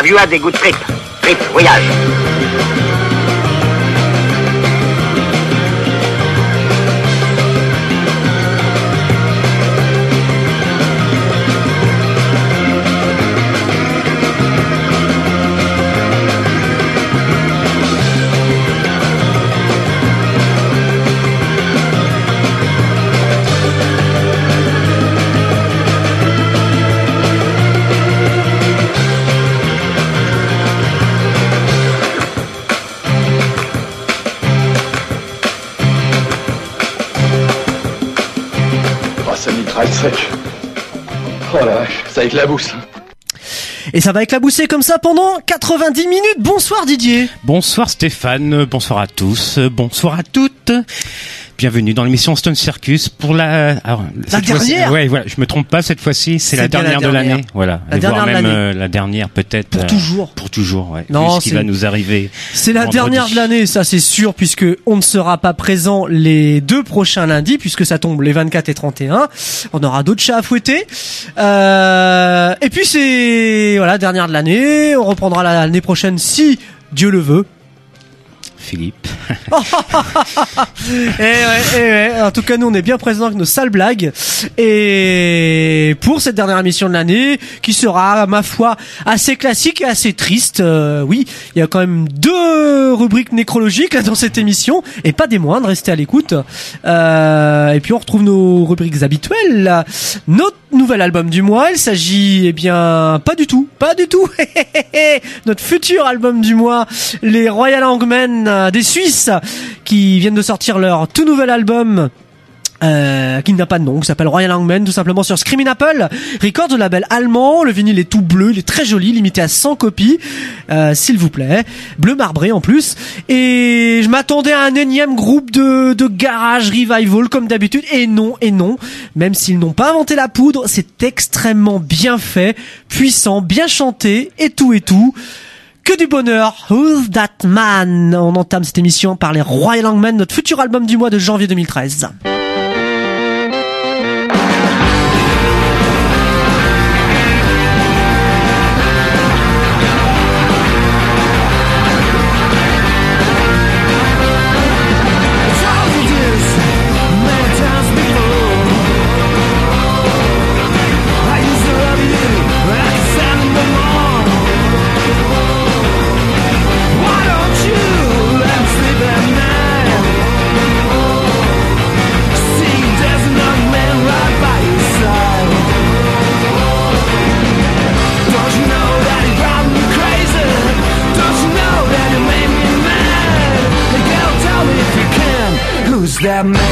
Have you had a good trip? Trip, voyage. Ça mitraille sec. Oh la vache, ça éclabousse. Et ça va éclabousser comme ça pendant 90 minutes. Bonsoir Didier. Bonsoir Stéphane, bonsoir à tous, bonsoir à toutes. Bienvenue dans l'émission Stone Circus pour la dernière. Ouais, voilà, je me trompe pas cette fois-ci, c'est la dernière de l'année. Voilà, la dernière voire de même l'année. la dernière peut-être Pour toujours. Pour toujours, ouais. Non, vu ce qui va nous arriver. C'est la vendredi. dernière de l'année, ça c'est sûr, puisque on ne sera pas présent les 2 prochains lundis, puisque ça tombe les 24 et 31. On aura d'autres chats à fouetter. Et puis c'est dernière de l'année. On reprendra l'année prochaine si Dieu le veut. Philippe. Ouais. En tout cas, nous, on est bien présents avec nos sales blagues. Et pour cette dernière émission de l'année, qui sera, ma foi, assez classique et assez triste. Oui, il y a quand même 2 rubriques nécrologiques là dans cette émission, et pas des moindres. Restez à l'écoute. Et puis on retrouve nos rubriques habituelles. Notre nouvel album du mois, il s'agit, pas du tout. Notre futur album du mois, les Royal Hangmen des Suisses, qui viennent de sortir leur tout nouvel album qui n'a pas de nom, qui s'appelle Royal Hangmen, tout simplement sur Screaming Apple Records, le label allemand. Le vinyle est tout bleu, il est très joli, limité à 100 copies, s'il vous plaît, bleu marbré en plus. Et je m'attendais à un énième groupe de garage revival comme d'habitude, et non, même s'ils n'ont pas inventé la poudre, c'est extrêmement bien fait, puissant, bien chanté, et tout. Que du bonheur. Who's That Man? On entame cette émission par les Royal Hangmen, notre futur album du mois de janvier 2013. Who's that man?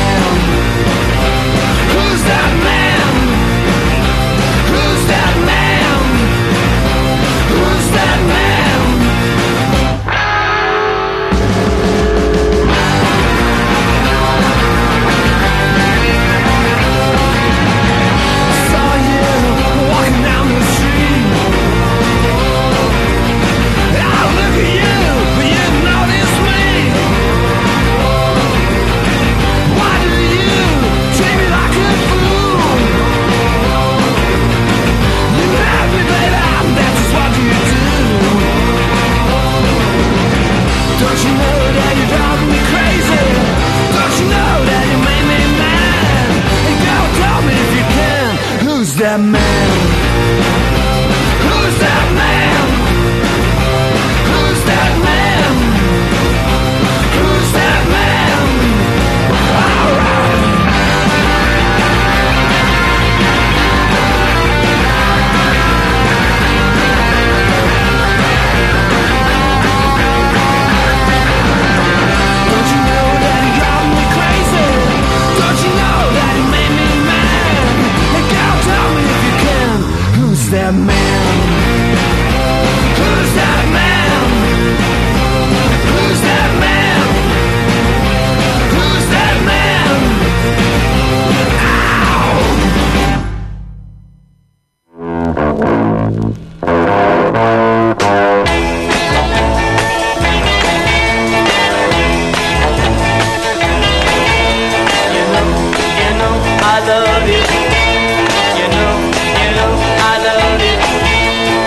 Who's that man? Who's that man? Who's that man? I saw you walking down the street. I look at you, but you notice me. Why do you treat me like a fool? You have me, baby, that's just what you do. Don't you know that you drive me crazy? Don't you know that you made me mad? And go tell me if you can, who's that man? Who's that man? Who's that man? Who's that man? Alright. Don't you know that you drive me crazy? Don't you know that you made me mad? And girl, tell me if you can, who's that man? Who's that man? Who's that man? Who's that man? Ow! I love you. You know, I love you.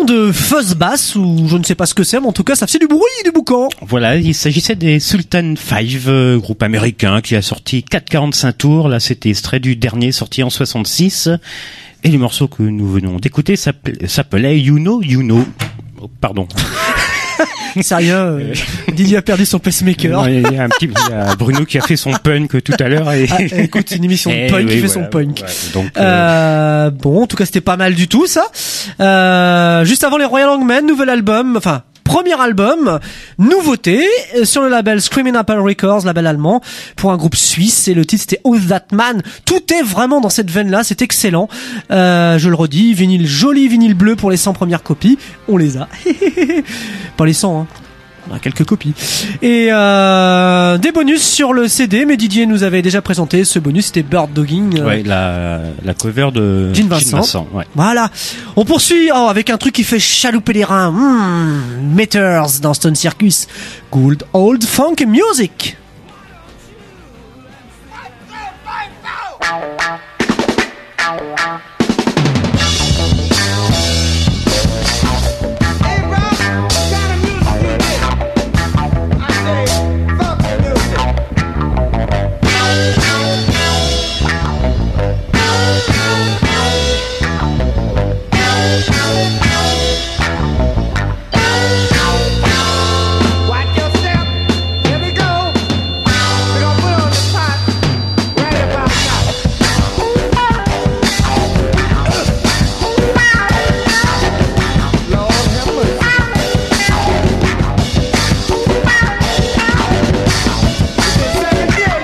de fuzz bass, ou je ne sais pas ce que c'est, mais en tout cas ça faisait du bruit, du boucan. Voilà, il s'agissait des Sultan 5, groupe américain qui a sorti 4,45 tours. Là, c'était extrait du dernier sorti en 66. Et le morceau que nous venons d'écouter s'appelait You Know, You Know. Oh, pardon. C'est rien, Didier a perdu son pacemaker. Non, il y a Bruno qui a fait son punk tout à l'heure. Et... écoute, c'est une émission de punk qui fait son punk. Ouais, donc, bon, en tout cas, c'était pas mal du tout, ça. Juste avant les Royal Hangmen, nouvel album, enfin, premier album, nouveauté, sur le label Screaming Apple Records, label allemand, pour un groupe suisse, et le titre c'était Who's That Man. Tout est vraiment dans cette veine-là, c'est excellent. Je le redis, joli vinyle bleu pour les 100 premières copies, on les a. Pas les 100, hein. On a quelques copies. Et des bonus sur le CD, mais Didier nous avait déjà présenté ce bonus, c'était Bird Dogging. Ouais, la cover de Gene Vincent. Ouais. Voilà. On poursuit avec un truc qui fait chalouper les reins. Meters dans Stone Circus. Good old funk music. Watch your step, here we go. We're gonna put on the pot right about now. Lord have mercy. It's a second deal,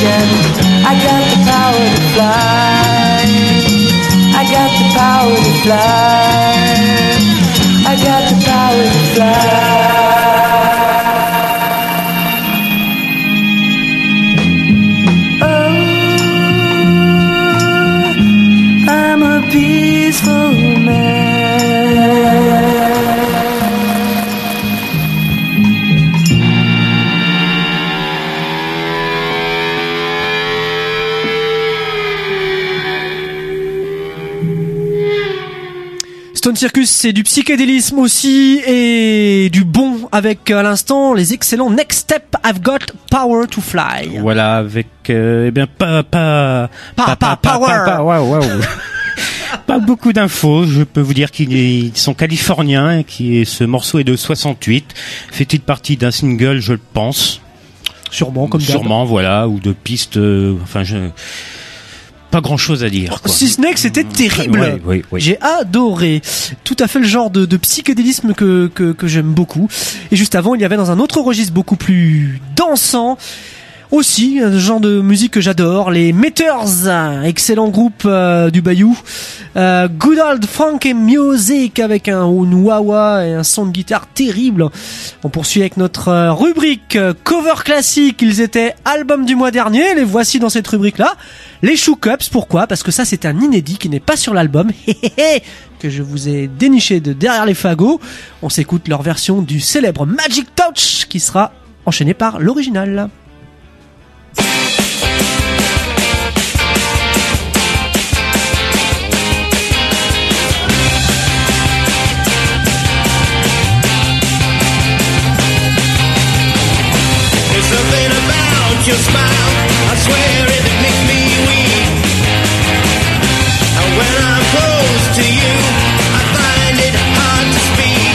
ocean. I got the power to fly. I got the power to fly. I got the power to fly. Oh, I'm a peaceful man. Stone Circus, c'est du psychédélisme aussi et du bon avec à l'instant les excellents Next Step, I've Got Power to Fly. Voilà, avec power. Pas beaucoup d'infos. Je peux vous dire qu'ils sont californiens et ce morceau est de 68. Fait-il partie d'un single, je le pense. Sûrement, comme d'hab. Sûrement, voilà, ou de pistes. Pas grand chose à dire, quoi. Si ce n'est que c'était terrible. Oui. J'ai adoré. Tout à fait le genre de psychédélisme que j'aime beaucoup. Et juste avant, il y avait dans un autre registre beaucoup plus dansant. Aussi, un genre de musique que j'adore, les Meters, excellent groupe du Bayou. Good old funky music avec un wah-wah et un son de guitare terrible. On poursuit avec notre rubrique cover classique. Ils étaient album du mois dernier, les voici dans cette rubrique-là. Les Shook Ups, pourquoi ? Parce que ça c'est un inédit qui n'est pas sur l'album, que je vous ai déniché de derrière les fagots. On s'écoute leur version du célèbre Magic Touch qui sera enchaîné par l'original. Your smile, I swear it makes me weak. And when I'm close to you, I find it hard to speak.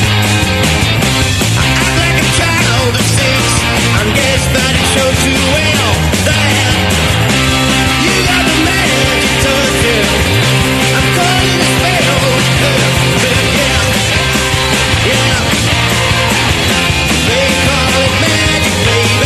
I act like a child of 6, I guess that it shows too well that you got the magic touch. I'm calling a spell, yeah. They call it magic, baby.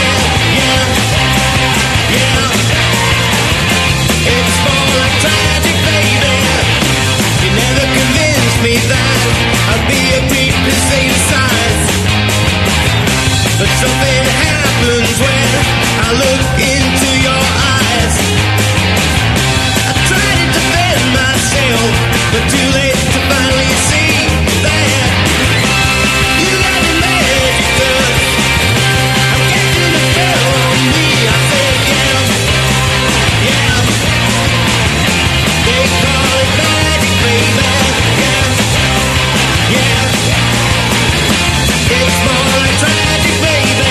It's more like tragic, baby. You never convinced me that I'd be a creep to say the signs. But something happens when I look into your eyes. I tried to defend myself, but too late to finally see that you got a magic touch. I'm catching the spell on me. I said, yeah. They call it magic, baby. Yeah. It's more like tragic, baby.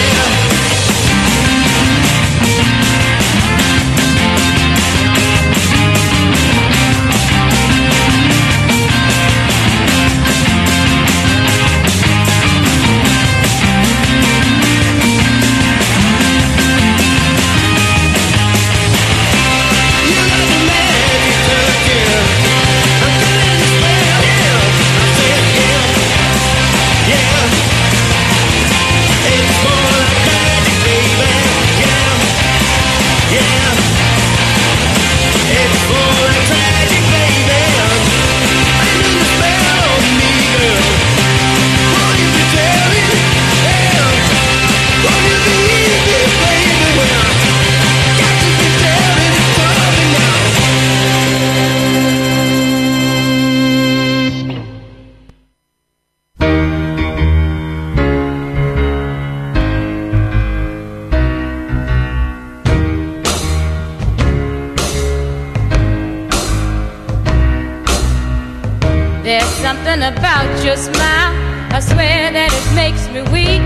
Something about your smile, I swear that it makes me weak.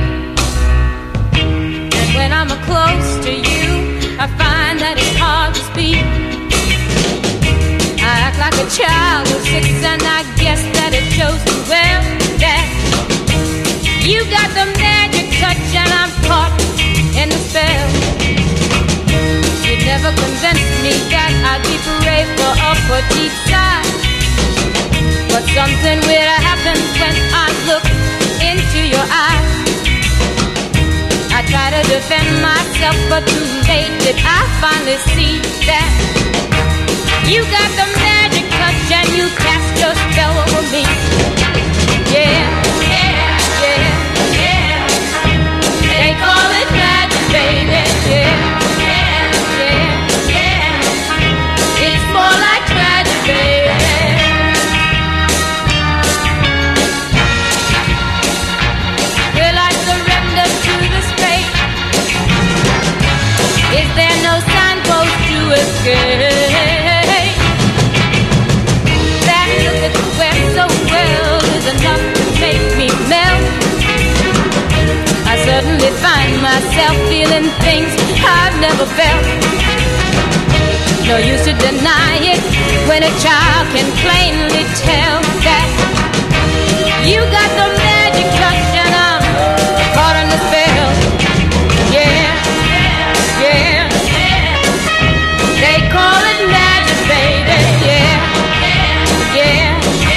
And when I'm close to you, I find that it's hard to speak. I act like a child who's 6, and I guess that it shows me well that you got the magic touch, and I'm caught in the spell. You never convinced me that I'd be brave for a petite size. But something weird happens when I look into your eyes. I try to defend myself, but too late did I finally see that you got the magic touch and you cast your spell over me. Yeah, yeah, yeah, yeah. They call it magic, baby. Yeah, yeah, yeah, yeah. It's more like tragic, baby. Will I surrender to the space? Is there no signpost to escape? That look that you wear so well is enough to make me melt. I suddenly find myself feeling things I've never felt. No use to deny it when a child can plainly tell that you got the magic touch and I'm caught in the spell. Yeah, yeah, they call it magic, baby. Yeah, yeah,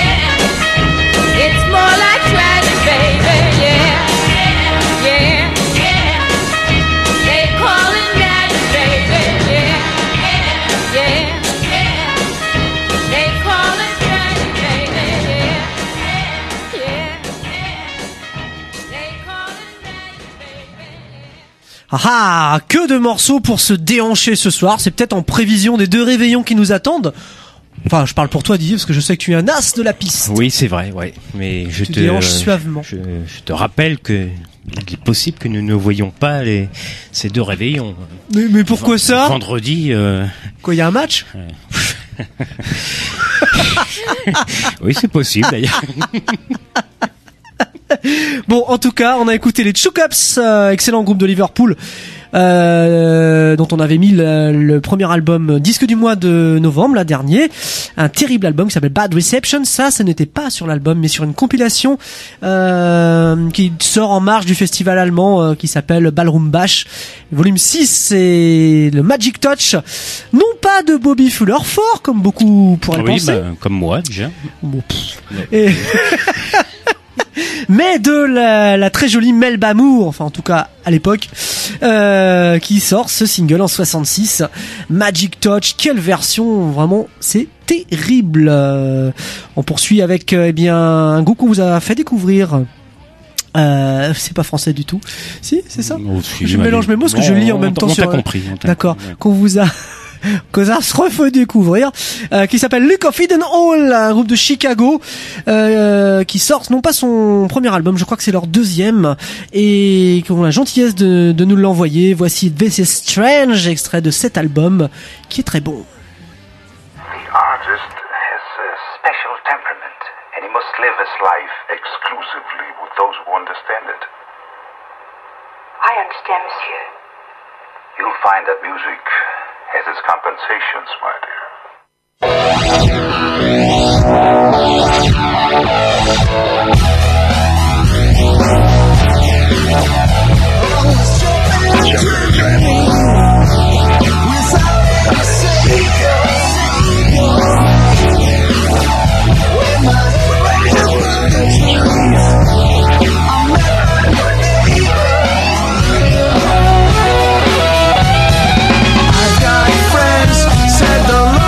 it's more like tragic, baby. Yeah, yeah, they call it magic, baby. Yeah, yeah, they call it tragic, baby. Yeah, yeah, they call it magic, baby. Ah, que de morceaux pour se déhancher ce soir. C'est peut-être en prévision des 2 réveillons qui nous attendent. Enfin, je parle pour toi, Didier, parce que je sais que tu es un as de la piste. Oui, c'est vrai, ouais. Mais Tu déhanches suavement. je te rappelle que il est possible que nous ne voyions pas ces 2 réveillons. Mais pourquoi ça? Vendredi. Quoi, il y a un match? Oui, c'est possible d'ailleurs. Bon, en tout cas, on a écouté les Choukaps, excellent groupe de Liverpool, dont on avait mis le premier album disque du mois de novembre, là dernier, un terrible album qui s'appelle Bad Reception. Ça n'était pas sur l'album, mais sur une compilation qui sort en marge du festival allemand qui s'appelle Ballroom Bash. Volume 6, c'est le Magic Touch, non pas de Bobby Fuller fort comme beaucoup pourraient penser. Oui, comme moi déjà. Bon, et mais de la très jolie Melba Moore, enfin en tout cas à l'époque, qui sort ce single en 66, Magic Touch. Quelle version, vraiment, c'est terrible. On poursuit avec eh bien un groupe qu'on vous a fait découvrir. C'est pas français du tout. Si, c'est ça. Je mélange mes mots parce que je lis en même temps sur. Compris. D'accord. Qu'on vous a que ça se refait découvrir, qui s'appelle Luke of Eden Hall, un groupe de Chicago, qui sort non pas son premier album, je crois que c'est leur deuxième, et qui ont la gentillesse de nous l'envoyer. Voici This Is Strange, extrait de cet album, qui est très bon. The artist has a special temperament, and he must live his life exclusively with those who understand it. I understand, monsieur. You'll find that music has its compensations, my dear. Said the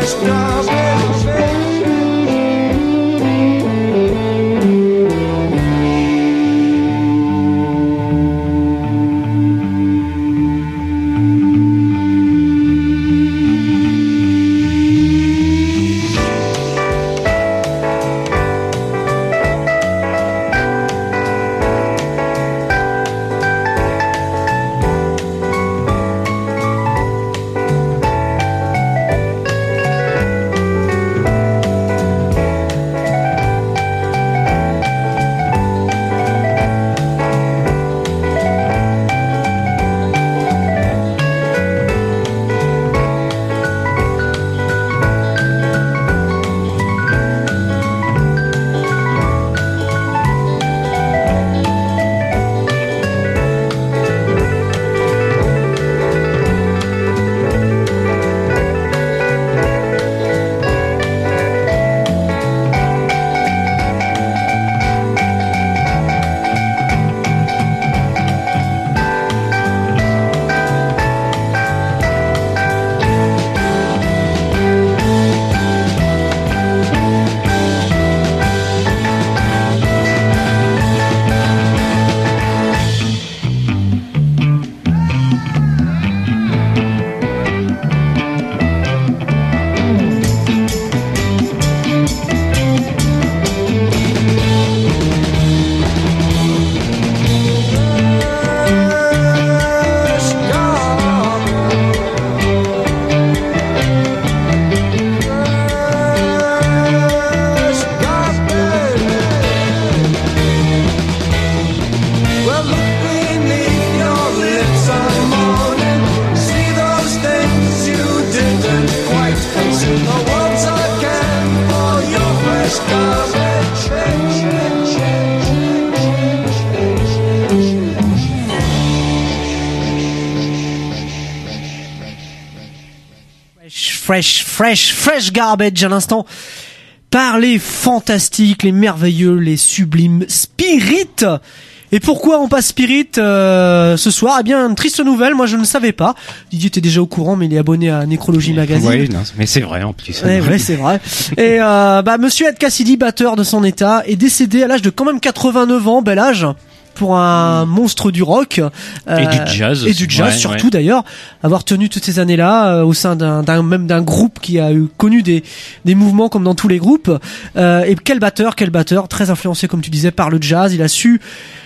Fresh Garbage à l'instant par les fantastiques, les merveilleux, les sublimes Spirit. Et pourquoi on passe Spirit ce soir? Eh bien, une triste nouvelle, moi je ne savais pas. Didier était déjà au courant, mais il est abonné à Necrology Magazine. Oui, non, mais c'est vrai en plus. Ouais, c'est vrai. Et Monsieur Ed Cassidy, batteur de son état, est décédé à l'âge de quand même 89 ans, bel âge pour un monstre du rock et du jazz, surtout d'ailleurs, avoir tenu toutes ces années-là au sein d'un groupe qui a connu des mouvements comme dans tous les groupes. Et quel batteur, très influencé comme tu disais par le jazz. Il a su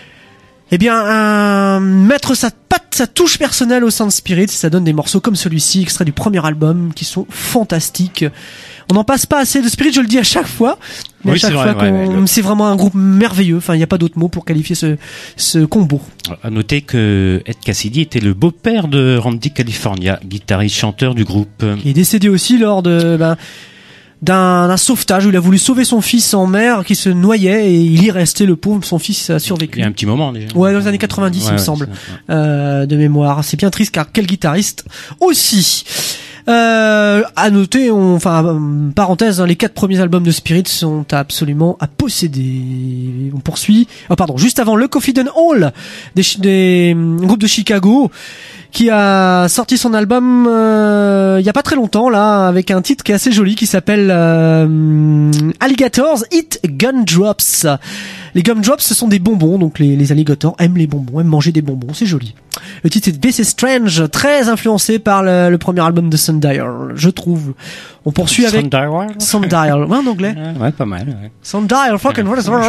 mettre sa patte, sa touche personnelle au sein de Spirit. Ça donne des morceaux comme celui-ci, extrait du premier album, qui sont fantastiques. On n'en passe pas assez de Spirit, je le dis à chaque fois. Mais oui, à chaque fois c'est vraiment un groupe merveilleux. Enfin, il n'y a pas d'autre mot pour qualifier ce combo. À noter que Ed Cassidy était le beau-père de Randy California, guitariste chanteur du groupe. Il est décédé aussi lors d'un sauvetage où il a voulu sauver son fils en mer qui se noyait et il y restait, le pauvre, son fils a survécu. Il y a un petit moment déjà. Ouais, dans les années 90 il me semble, de mémoire. C'est bien triste car quel guitariste aussi. À noter, parenthèse, les 4 premiers albums de Spirit sont absolument à posséder. On poursuit. Juste avant, le Coffin Hall des groupes de Chicago, qui a sorti son album il y a pas très longtemps là, avec un titre qui est assez joli, qui s'appelle Alligators Eat Gumdrops. Les gumdrops, ce sont des bonbons, donc les alligators aiment les bonbons, aiment manger des bonbons, c'est joli. Le titre est This is Strange, très influencé par le premier album de Sundial, je trouve. On poursuit avec Sundial, ouais, en anglais. Ouais, pas mal. Ouais. Sundial, fucking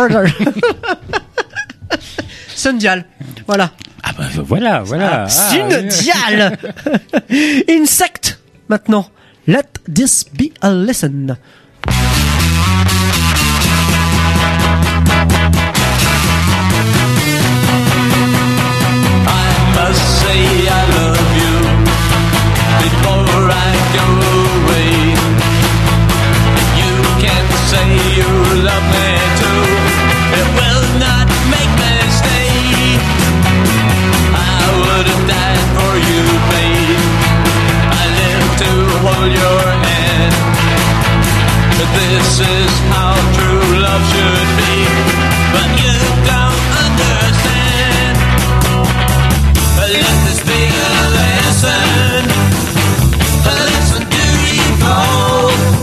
Sundial, voilà. Ah bah voilà. Sundial. Insect, maintenant. Let this be a lesson. Must say I love you before I go away. You can say you love me too. It will not make me stay. I would have died for you, babe. I live to hold your hand. But this is how true love should be. But you don't understand. Let this be a lesson to recall.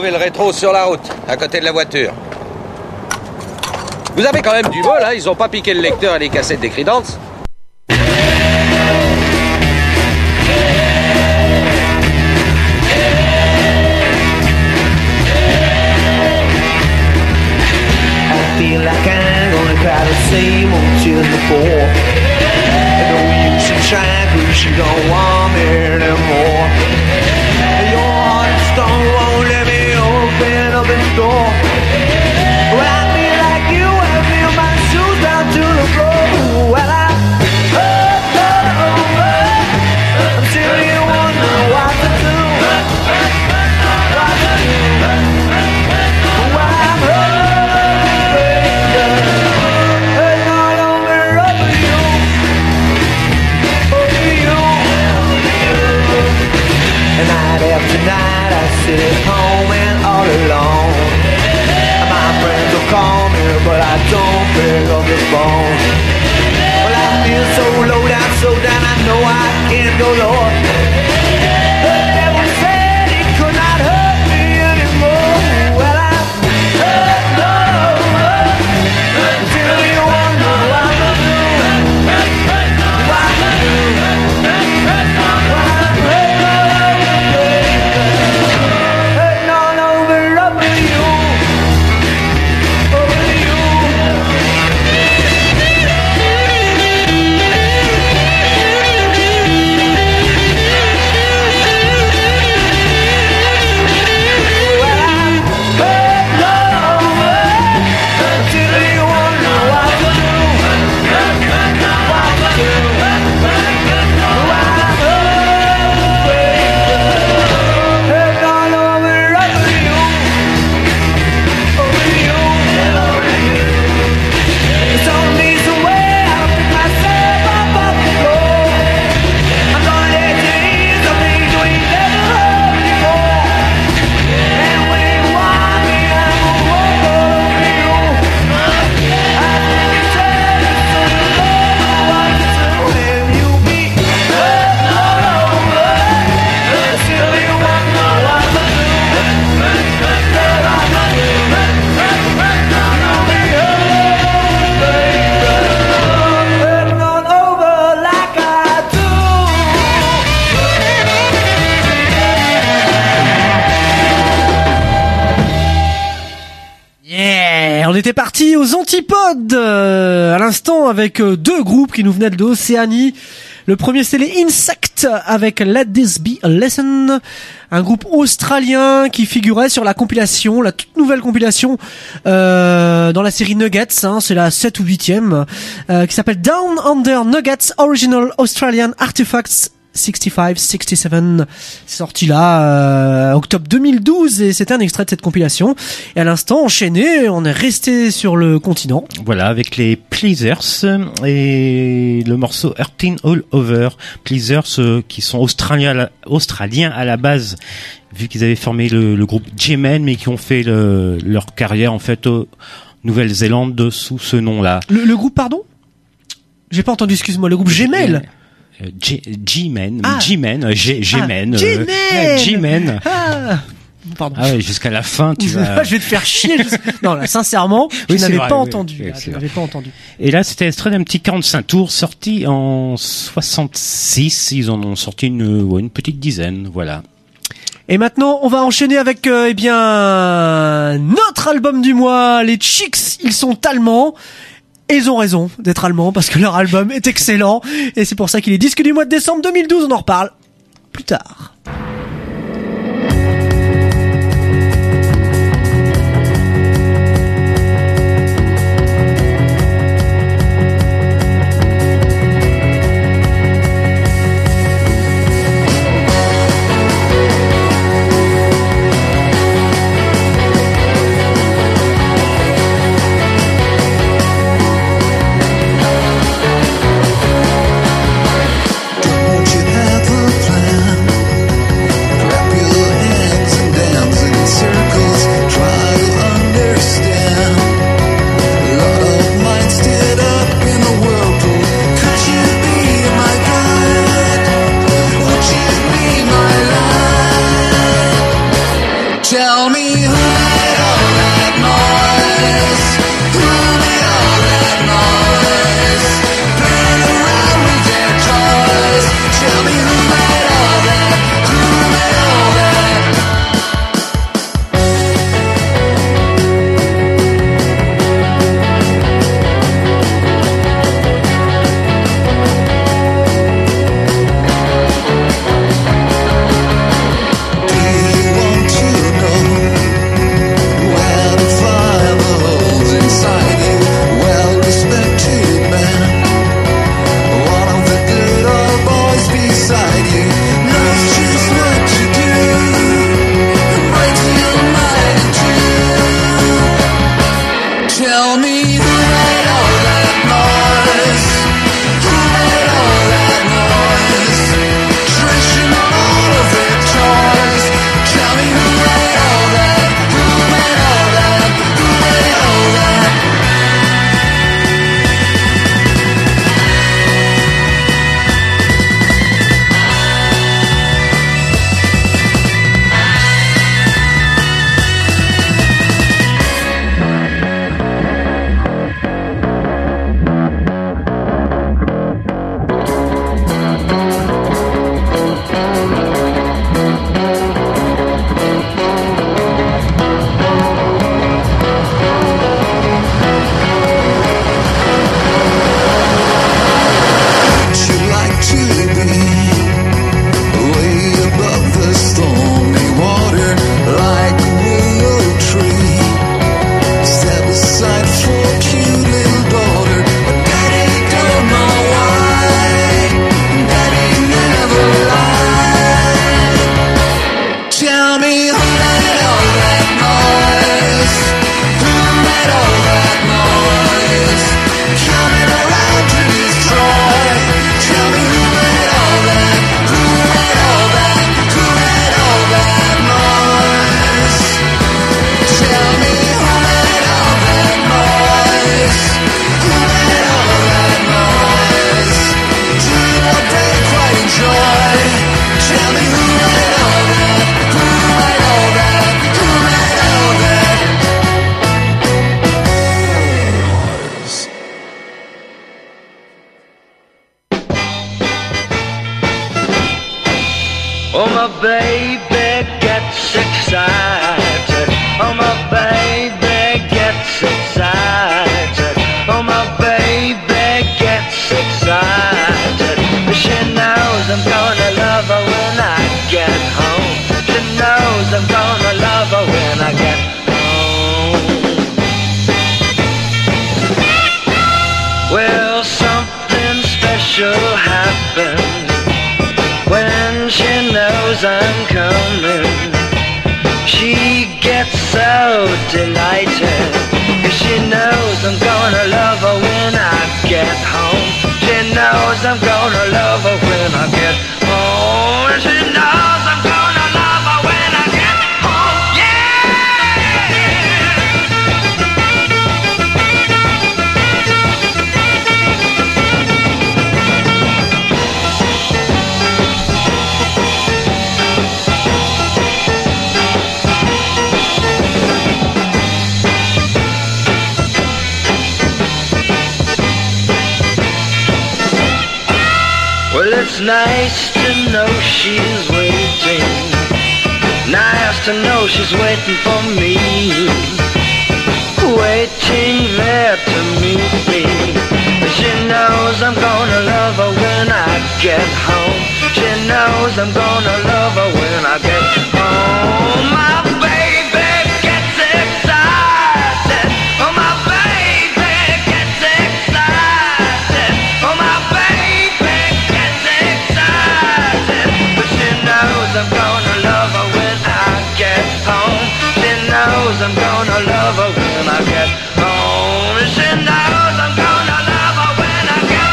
trouvé le rétro sur la route, à côté de la voiture. Vous avez quand même du bol, hein, ils ont pas piqué le lecteur et les cassettes des Creedence. Feel like I'm gonna cry the same old tears before. No use in trying, 'cause she don't want me anymore. Your heart of stone won't let me open up its door. Well, I feel like you, I feel my shoes down to the floor. Well, until you wonder what to do. What to do. Well, I'm hurting all over you. And night after night I sit at home and all alone. My friends will call me but I don't pick up the phone. Well, I feel so low down, I know I can't go low. The devil said he could not hurt me anymore. Well, I'm hurt over until you wonder what to do. What to do. Hurting all over you. Over you. Well, I'm hurting all over until you wonder what to do. What to do. Hurting all over you. Over you. It's only the way I'll pick myself up off the floor. I'm gonna let you in the things we never heard before. And when you want me, I'm gonna walk over you. I can tell you so you know what to do. And you'll be hurting all over until you wonder what to do. Hurting all over like I do. Yeah, on était parti aux antipodes à l'instant avec deux groupes qui nous venaient de l'Océanie. Le premier c'est les Insect avec Let This Be a Lesson, un groupe australien qui figurait sur la compilation, la toute nouvelle compilation dans la série Nuggets, hein, c'est la 7 ou 8e, qui s'appelle Down Under Nuggets Original Australian Artifacts 65-67, c'est sorti là octobre 2012 et c'était un extrait de cette compilation. Et à l'instant enchaîné, on est resté sur le continent. Voilà, avec les Pleasers et le morceau Hurting All Over. Pleasers qui sont australiens à la base, vu qu'ils avaient formé le groupe G-Men, mais qui ont fait leur carrière en fait au Nouvelle-Zélande sous ce nom-là. Le groupe, pardon ? J'ai pas entendu, excuse-moi, le groupe G-Men. G-Men, Ah. G-Men, G-Men, G-Men. G-Men. Ah, pardon. Ah ouais, jusqu'à la fin, tu vas... Je vais te faire chier. Non, là, sincèrement, Oui, je c'est n'avais vrai, pas oui, entendu. oui, Là, c'est je vrai. n'avais pas entendu. Et là, c'était extrait d'un petit 45 tours sorti en 66. Ils en ont sorti une petite dizaine, voilà. Et maintenant, on va enchaîner avec, eh bien, notre album du mois, les Chicks. Ils sont allemands. Et ils ont raison d'être allemands parce que leur album est excellent. Et c'est pour ça qu'il est disque du mois de décembre 2012. On en reparle plus tard. Don't you have a plan? knows I'm coming. She gets so delighted, 'cause she knows I'm gonna love her when I get home. She knows I'm gonna love her when I get home. She knows I'm gonna love her when I get home. Yeah! Well, it's nice to know she's waiting. Nice to know she's waiting for me. Waiting there to meet me. She knows I'm gonna love her when I get home. She knows I'm gonna love her when I get home. My baby gets excited. Oh, my baby gets excited. Oh, my baby gets excited. But she knows I'm gonna love her when I get home. She knows I'm gonna love her when I get home. She knows I'm gonna love her when I get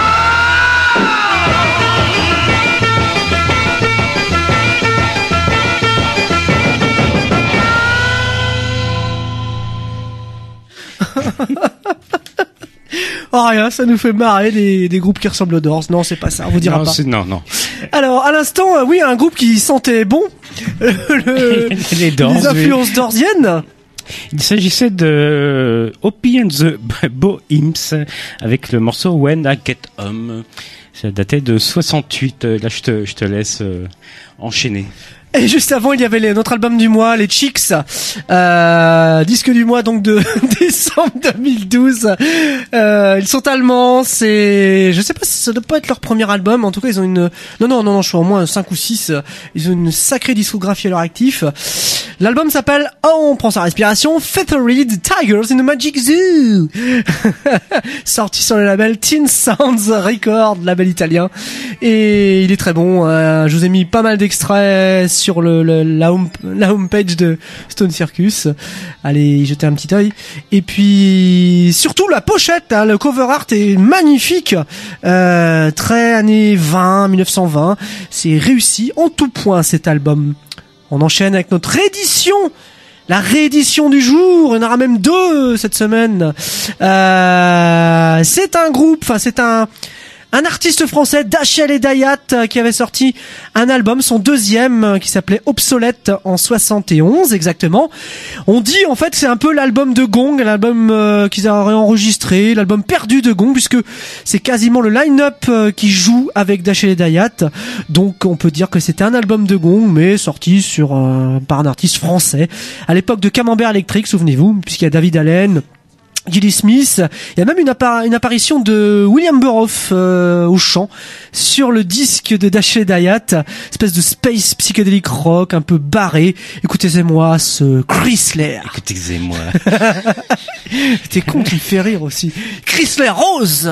Oh rien, ça nous fait marrer des groupes qui ressemblent aux Doors. Non, c'est pas ça, on vous dira Non, pas. non. Alors, à l'instant, oui, un groupe qui sentait bon Les Doors, les influences dorsiennes. Il s'agissait de Opie and the Bohemians avec le morceau When I Get Home. Ça datait de 68. Là, je te laisse enchaîner. Et juste avant, il y avait notre album du mois, les Chicks, disque du mois donc de décembre 2012. Ils sont allemands, je sais pas si ça doit pas être leur premier album, en tout cas ils ont non, je suis au moins 5 ou 6, ils ont une sacrée discographie à leur actif. L'album s'appelle, on prend sa respiration, Feathered Tigers in the Magic Zoo. Sorti sur le label Teen Sounds Record, label italien. Et il est très bon, je vous ai mis pas mal d'extraits sur la homepage de Stone Circus. Allez y jeter un petit œil. Et puis surtout la pochette, le cover art est magnifique, très années 1920. C'est réussi en tout point cet album. On enchaîne avec notre réédition. La réédition du jour, il y en aura même 2 cette semaine. C'est un groupe, c'est un artiste français, Dachel et Dayat, qui avait sorti un album, son deuxième, qui s'appelait Obsolète en 71 exactement. On dit en fait que c'est un peu l'album de Gong, l'album qu'ils auraient enregistré, l'album perdu de Gong, puisque c'est quasiment le line-up qui joue avec Dachel et Dayat. Donc on peut dire que c'était un album de Gong, mais sorti par un artiste français. À l'époque de Camembert Electric, souvenez-vous, puisqu'il y a David Allen, Gilly Smith, il y a même une apparition de William Burroughs au chant sur le disque de Dachel et Dayat, espèce de space psychédélique rock un peu barré. Écoutez-moi ce Chrysler. Écoutez-moi. T'es con, tu me fais rire aussi. Chrysler Rose.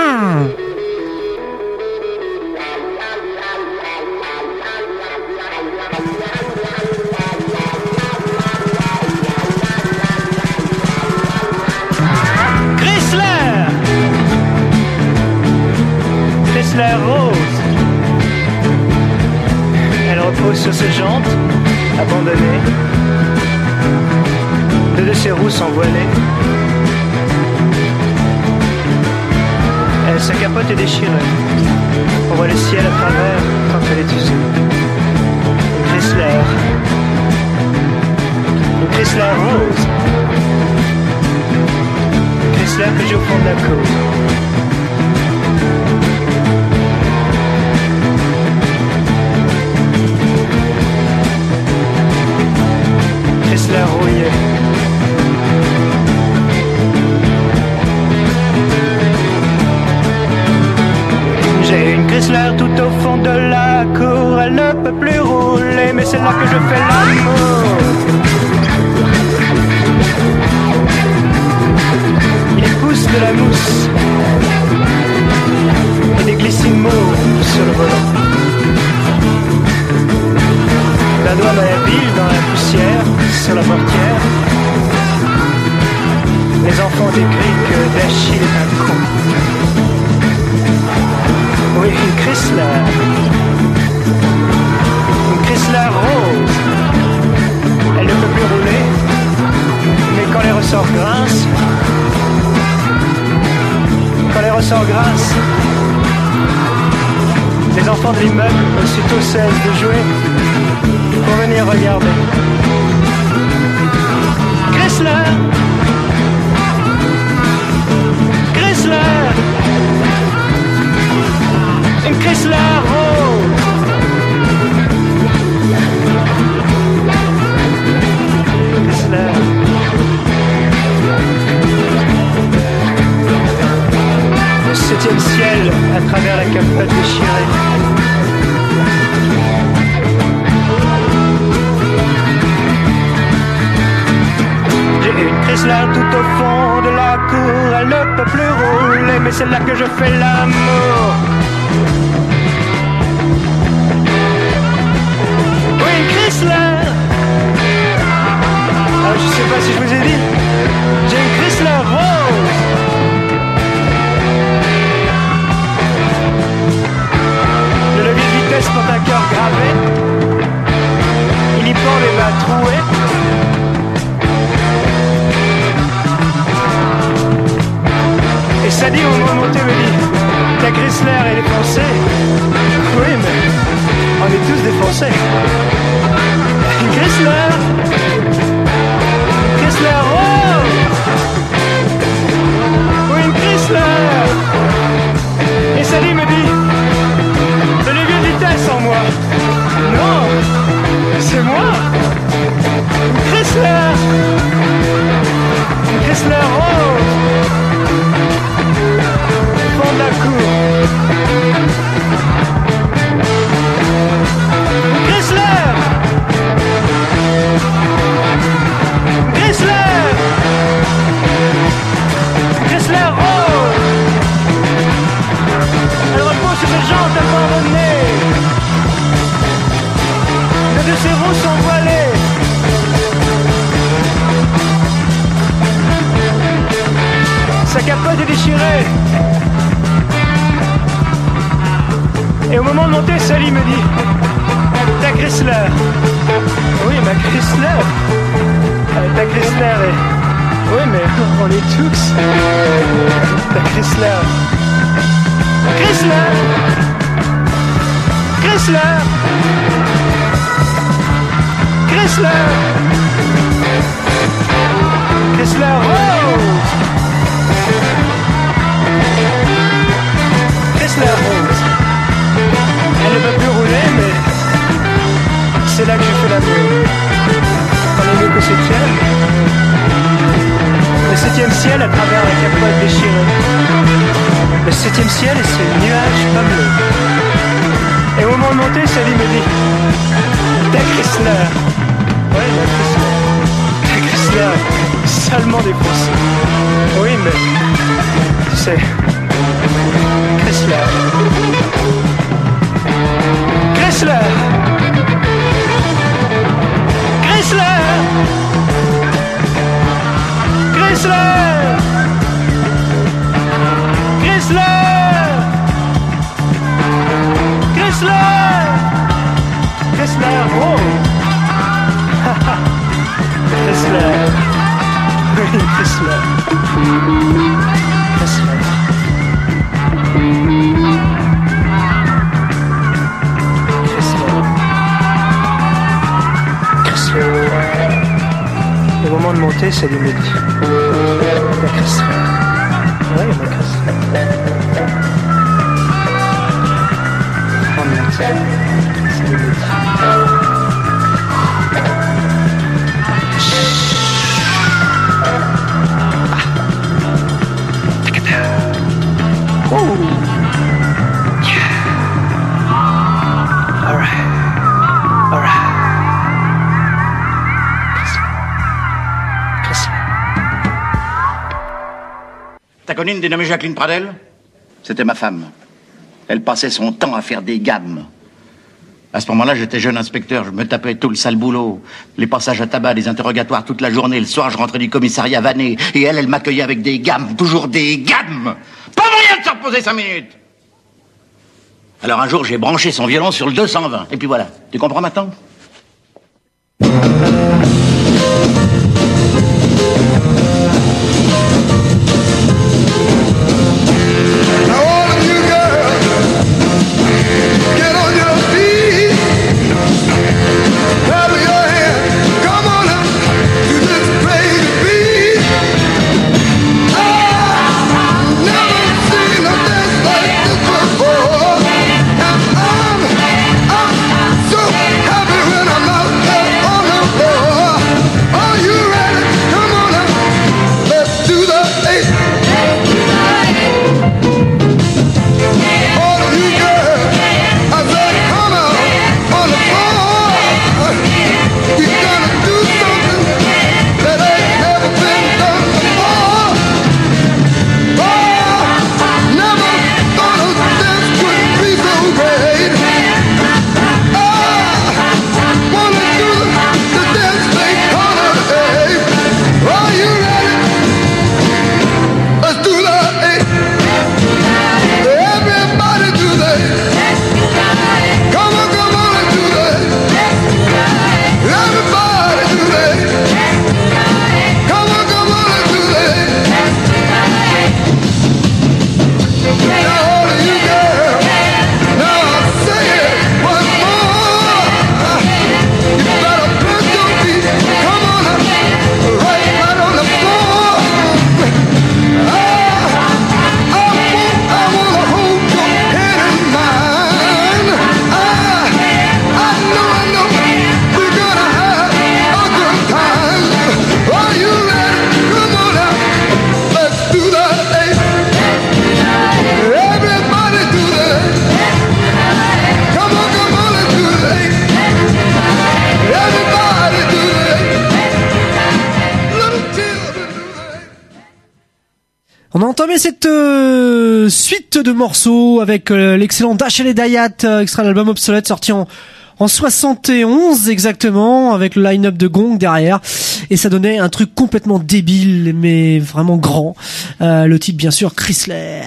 Chrysler Rose. Elle repose sur ses jantes, abandonnées. 2 de ses roues sont voilées. Sa capote est déchirée. On voit le ciel à travers quand elle est usée. Une Chrysler. Une Chrysler Rose. Une Chrysler que j'ai au fond de la cour. Chrysler rouillé. J'ai une Chrysler tout au fond de la cour. Elle ne peut plus rouler, mais c'est là que je fais l'amour. Il pousse de la mousse et des glissimos sur le volant. écrit que d'Achille est un con. Oui, une Chrysler. Une Chrysler rose. Elle ne peut plus rouler, mais quand les ressorts grincent, les enfants de l'immeuble aussitôt cessent de jouer pour venir regarder. Chrysler, Chrysler, une Chrysler rose. Chrysler. Le 7e ciel à travers la capote déchirée. J'ai une Chrysler tout au fond de la cour. Elle ne peut plus rouler, mais c'est là que je fais l'amour. Oui, une Chrysler. Ah, je sais pas si je vous ai dit. J'ai une Chrysler rose. Le levier de vitesse porte un cœur gravé. Il y pend les bas troués. Et ça dit au moment de monter me dit ta Chrysler est défoncée. Oui, mais on est tous défoncés. Une Chrysler, Chrysler rose. Oui, une Chrysler. Et Sally me dit de levier de vitesse en moi. Non, c'est moi. Une Chrysler. Une Chrysler rose. Au fond de la cour. Une Chrysler. Une Chrysler. Une Chrysler rose. Elle repose sur ses jantes abandonnées. Les deux ses roues sont voilées. Sa capote est déchirée. Et au moment de monter, Sally me dit ta Chrysler. Oui, ma Chrysler. Ta Chrysler est... Oui, mais on est tous. Ta Chrysler. Chrysler. Chrysler. Chrysler. Chrysler rose. Chrysler rose. Elle ne peut plus rouler, mais c'est là que j'ai fait l'amour. On est mieux qu'au 7e. Le 7e ciel à travers la capote déchirée. Le 7e ciel et ses nuages pas bleus. Et au moment de monter, Sally me dit ta Chrysler. Ouais, ma Chrysler. Ta Chrysler, salement défoncée. Oui, mais tu sais, Chrysler. Chrysler. Chrysler. Chrysler. Chrysler. Chrysler. Chrysler rose. Chrysler. Oui, Chrysler. Chrysler. Au moment de monter, ça lui me dit la Chrysler. Oui, ma Chrysler. On monte. Ça lui me dit. Oh! Yeah! Alright. Alright. T'as connu une dénommée Jacqueline Pradel? C'était ma femme. Elle passait son temps à faire des gammes. À ce moment-là, j'étais jeune inspecteur, je me tapais tout le sale boulot. Les passages à tabac, les interrogatoires toute la journée. Le soir, je rentrais du commissariat vanné. Et elle m'accueillait avec des gammes, toujours des gammes. Pas moyen de se reposer 5 minutes. Alors un jour, j'ai branché son violon sur le 220. Et puis voilà. Tu comprends maintenant? On a entamé cette suite de morceaux avec l'excellent Dash et les Dayat, extrait de l'album Obsolète sorti en 71 exactement, avec le line-up de Gong derrière, et ça donnait un truc complètement débile mais vraiment grand. Le titre bien sûr Chrysler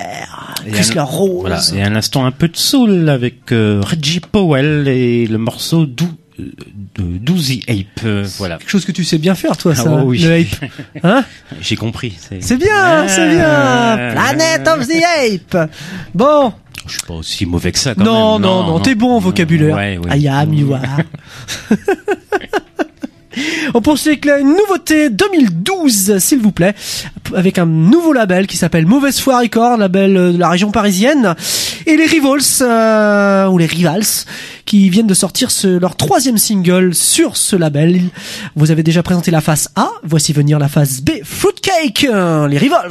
Rose. Voilà, et un instant un peu de soul avec Reggie Powell et le morceau Doozy Ape, voilà. Quelque chose que tu sais bien faire, toi, ça. Oh, oui. Le ape. Hein? J'ai compris. C'est bien, c'est bien. Planet of the Ape. Bon. Je suis pas aussi mauvais que ça, quand non, même. Non, t'es bon en vocabulaire. Ouais, ouais. I am, you are. On poursuit avec une nouveauté 2012, s'il vous plaît, avec un nouveau label qui s'appelle Mauvaise Foi Records, label de la région parisienne, et les Rivals, ou les Rivals, qui viennent de sortir leur 3e single sur ce label. Vous avez déjà présenté la face A, voici venir la face B, Fruitcake, les Rivals.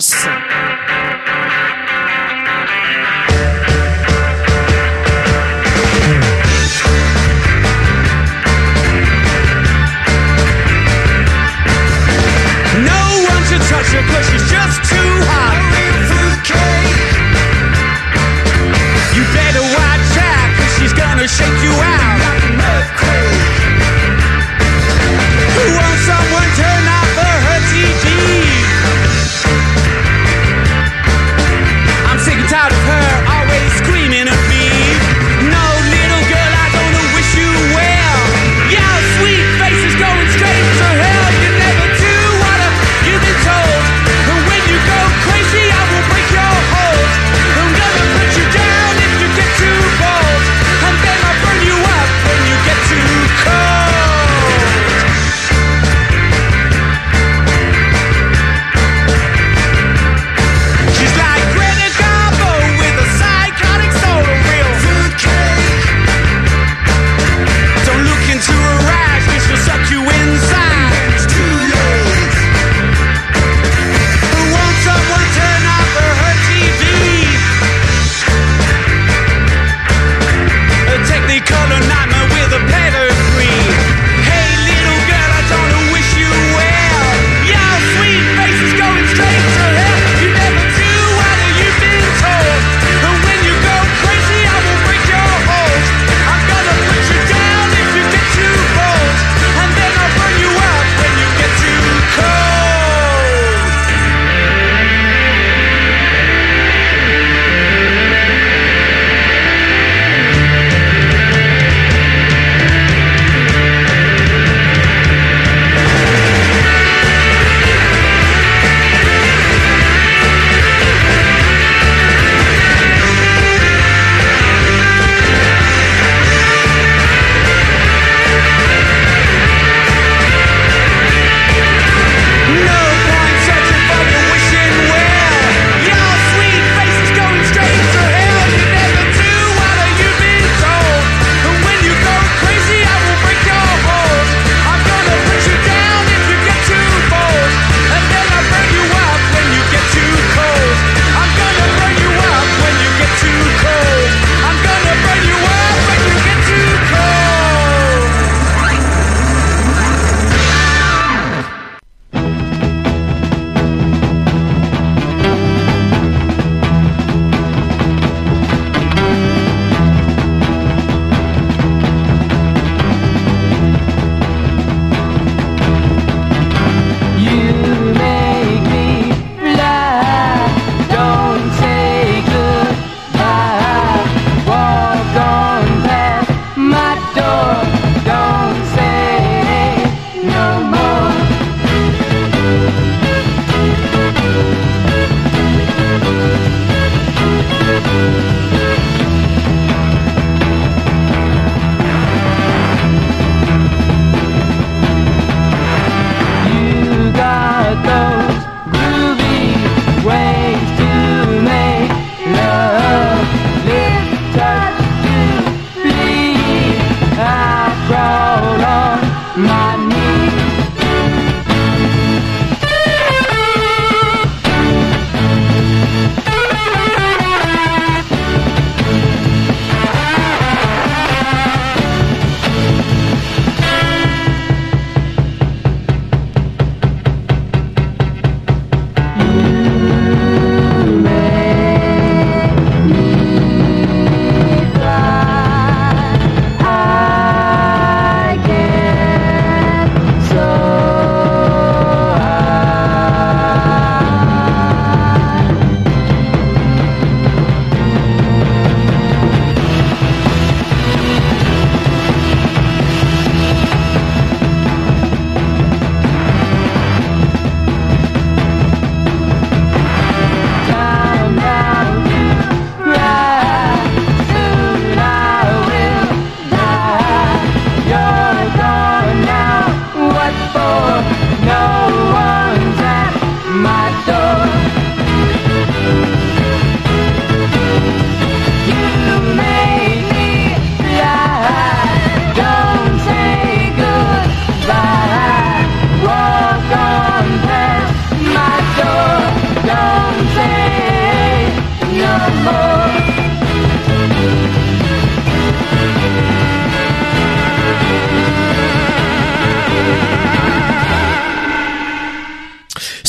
Touch her 'cause she's just too hot. You better watch out 'cause she's gonna shake you out like an earthquake. Who wants someone turn off her TV? I'm sick and tired of her always screaming at me. No, little girl, I don't wish you well. Your sweet face is going straight to hell. You never do what you've been told. And when you go crazy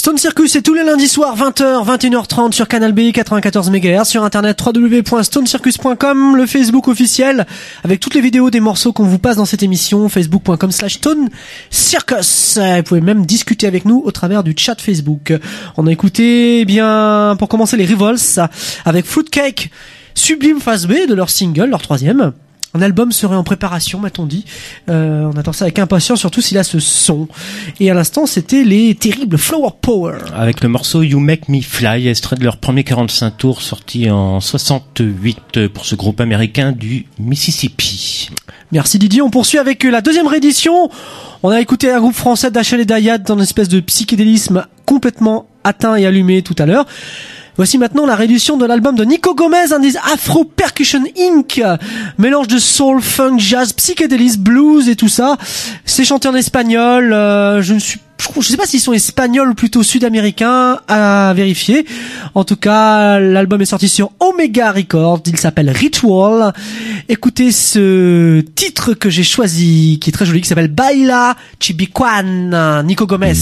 Stone Circus, c'est tous les lundis soirs 20h, 21h30 sur Canal B 94 MHz, sur internet www.stonecircus.com, le Facebook officiel avec toutes les vidéos des morceaux qu'on vous passe dans cette émission, facebook.com/Stone Circus. Vous pouvez même discuter avec nous au travers du chat Facebook. On a écouté, eh bien, pour commencer, les Revolts avec Fruitcake, Sublime Phase B de leur single, leur 3e. Un album serait en préparation, m'a-t-on dit. On attend ça avec impatience, surtout s'il a ce son. Et à l'instant, c'était les terribles Flower Power. Avec le morceau You Make Me Fly, extrait de leur premier 45 tours, sorti en 68 pour ce groupe américain du Mississippi. Merci Didier. On poursuit avec la deuxième réédition. On a écouté un groupe français d'Achel et Dayad dans une espèce de psychédélisme complètement atteint et allumé tout à l'heure. Voici maintenant la réédition de l'album de Nico Gomez, un des Afro Percussion Inc. Mélange de soul, funk, jazz, psychédélisme, blues et tout ça. C'est chanté en espagnol. Je sais pas s'ils sont espagnols ou plutôt sud-américains, à vérifier. En tout cas, l'album est sorti sur Omega Records. Il s'appelle Ritual. Écoutez ce titre que j'ai choisi, qui est très joli, qui s'appelle Baila Chibicuan, Nico Gomez.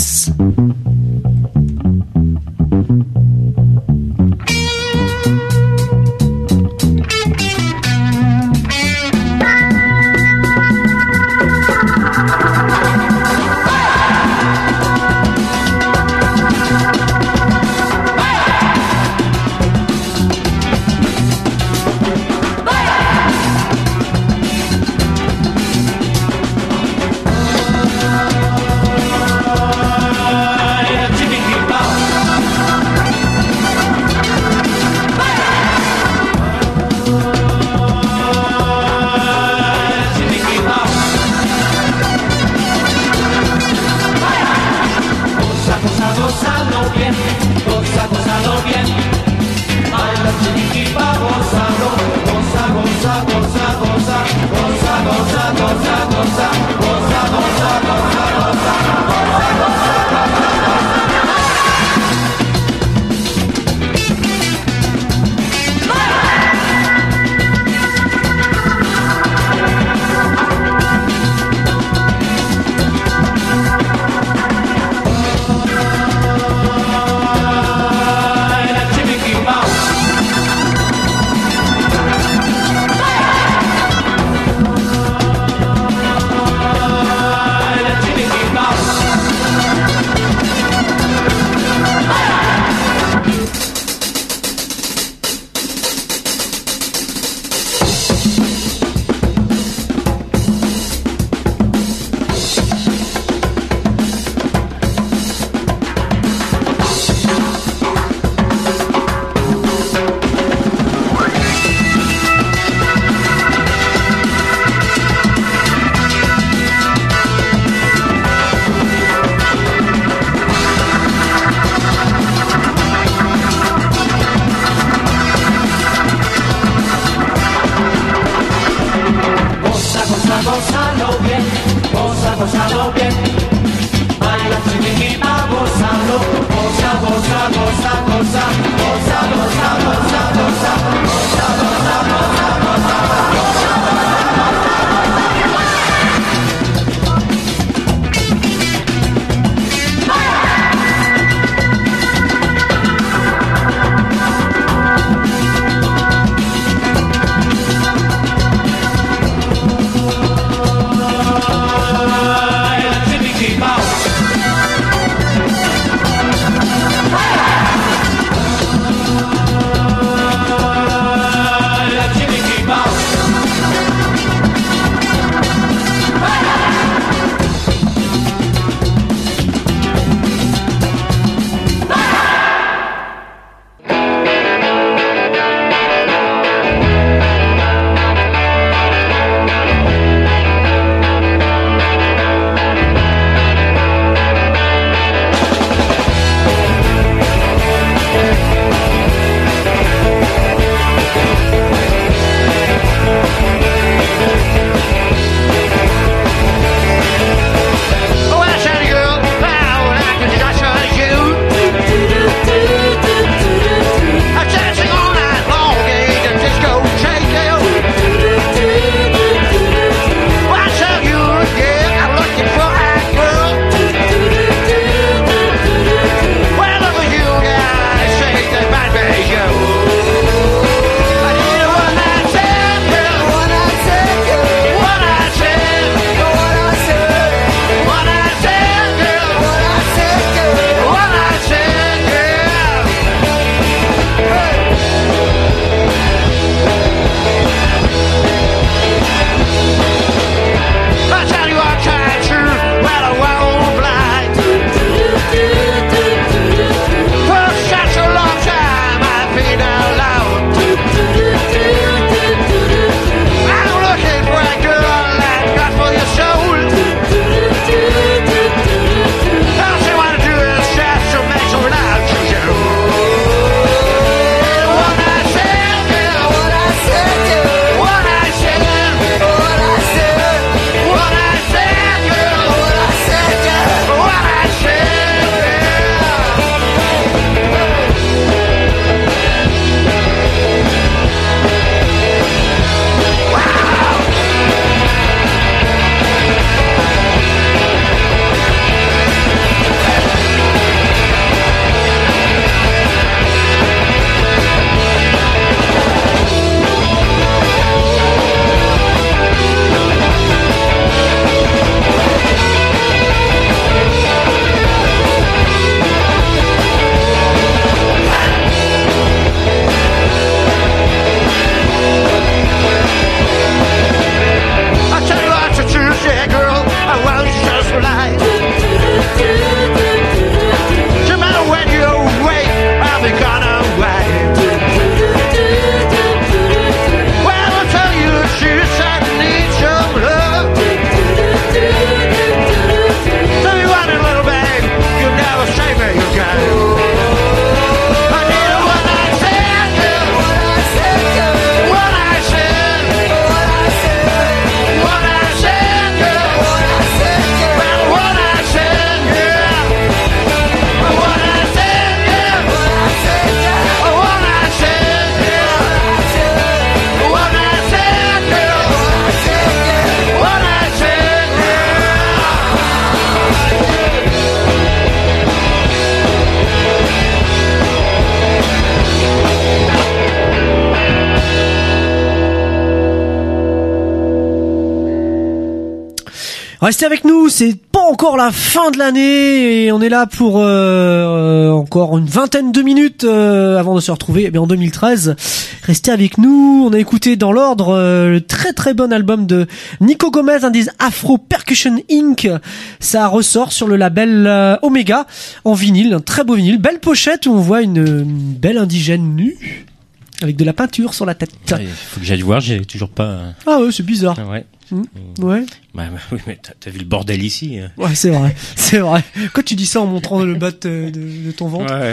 Restez avec nous, c'est pas encore la fin de l'année et on est là pour encore une vingtaine de minutes avant de se retrouver en 2013. Restez avec nous, on a écouté dans l'ordre le très très bon album de Nico Gomez, un des Afro Percussion Inc. Ça ressort sur le label Omega en vinyle, un très beau vinyle, belle pochette où on voit une belle indigène nue avec de la peinture sur la tête. Il faut que j'aille voir, j'ai toujours pas... Ah ouais, c'est bizarre. Ouais. Ouais. Bah, oui, mais t'as vu le bordel ici. Ouais, c'est vrai, c'est vrai. Quand tu dis ça en montrant le bas de ton ventre. Ouais.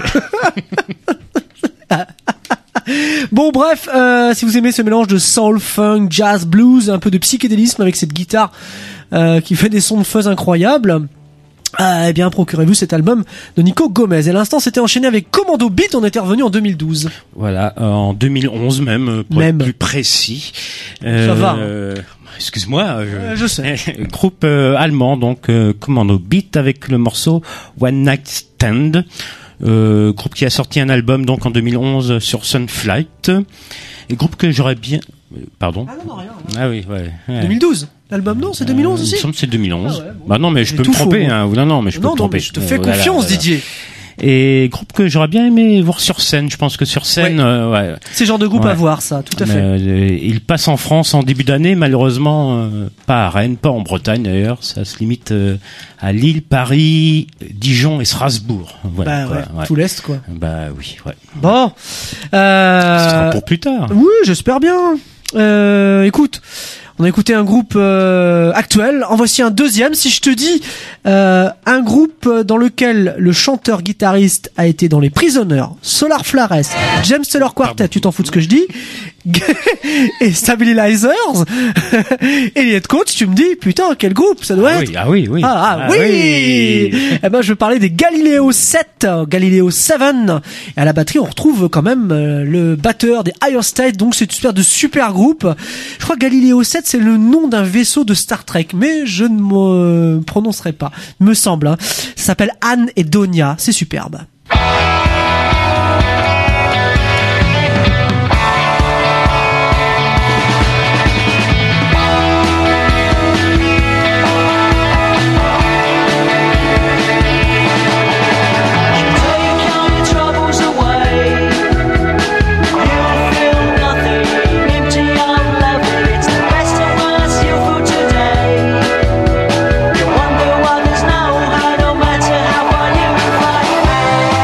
Bon, bref, si vous aimez ce mélange de soul, funk, jazz, blues, un peu de psychédélisme avec cette guitare qui fait des sons de fuzz incroyables, eh bien, procurez-vous cet album de Nico Gomez. Et à l'instant, c'était enchaîné avec Commando Beat. On était revenu en 2012. Voilà, en 2011 même, pour être plus précis. Ça va. Excuse-moi. Je sais. Groupe allemand, donc Commando Beat avec le morceau One Night Stand. Groupe qui a sorti un album donc en 2011 sur Sunflight. Et groupe que j'aurais bien... Pardon. Ah non, rien. Ah oui, ouais. 2012. L'album, non, c'est 2011 aussi. Il me semble que c'est 2011. Ah ouais, bon. Bah non, mais je peux me tromper. Hein. Non, mais je peux me tromper. Mais je te fais confiance, Didier. Et groupe que j'aurais bien aimé voir sur scène. Je pense que sur scène, ouais. C'est le genre de groupe à voir, ça, tout à fait. Il passe en France en début d'année, malheureusement, pas à Rennes, pas en Bretagne d'ailleurs. Ça se limite à Lille, Paris, Dijon et Strasbourg. Voilà, tout l'Est, quoi. Bah oui, ouais. Bon. Ce sera pour plus tard. Oui, j'espère bien. Écoute. On a écouté un groupe actuel. En voici un deuxième. Si je te dis un groupe dans lequel le chanteur-guitariste a été dans les Prisoners, Solar Flares, James Taylor Quartet, tu t'en fous de ce que je dis, et Stabilizers, Elliot Coach, tu me dis, putain, quel groupe ça doit être. Ah oui. Oui. Eh ben, je veux parler des Galileo 7, Galileo 7. Et à la batterie, on retrouve quand même le batteur des Higher State, donc c'est une espèce de super groupe. Je crois que Galileo 7, c'est le nom d'un vaisseau de Star Trek, mais je ne me prononcerai pas, me semble. Ça s'appelle Anne et Donia, c'est superbe. Wonder why there's no high, no matter how far you fight.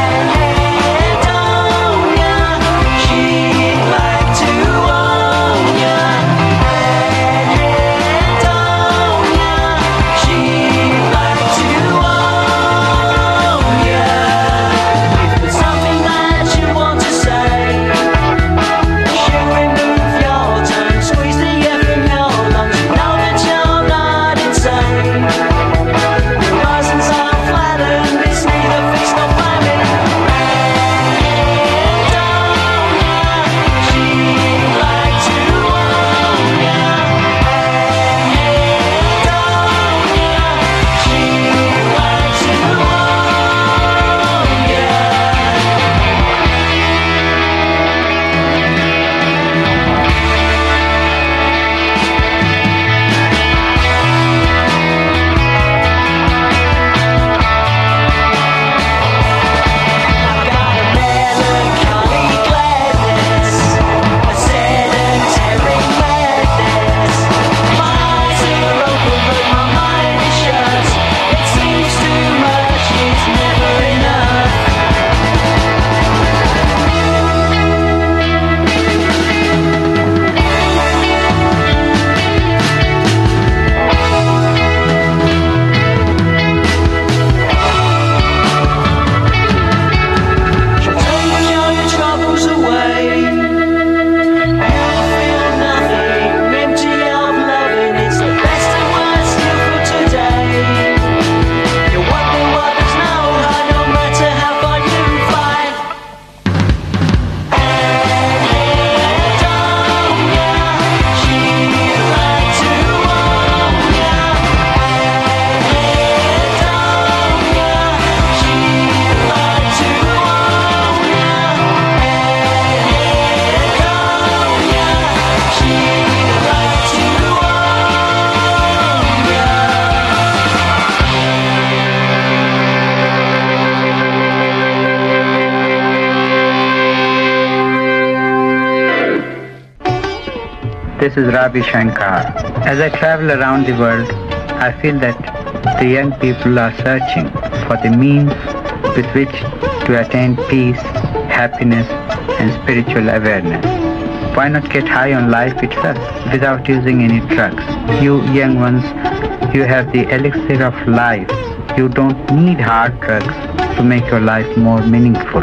This is Ravi Shankar. As I travel around the world, I feel that the young people are searching for the means with which to attain peace, happiness, and spiritual awareness. Why not get high on life itself without using any drugs? You young ones, you have the elixir of life. You don't need hard drugs to make your life more meaningful.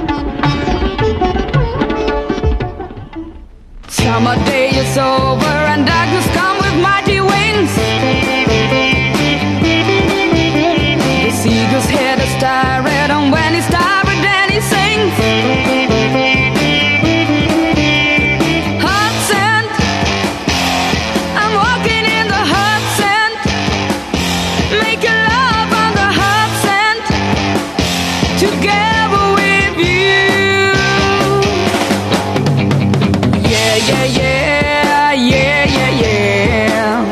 Summer day is over and darkness come with mighty wings. The seagull's head is tired, and when he's tired then he sings. Hot sand, I'm walking in the hot sand, making love on the hot sand, together with you. Yeah, yeah, yeah, yeah, yeah, yeah.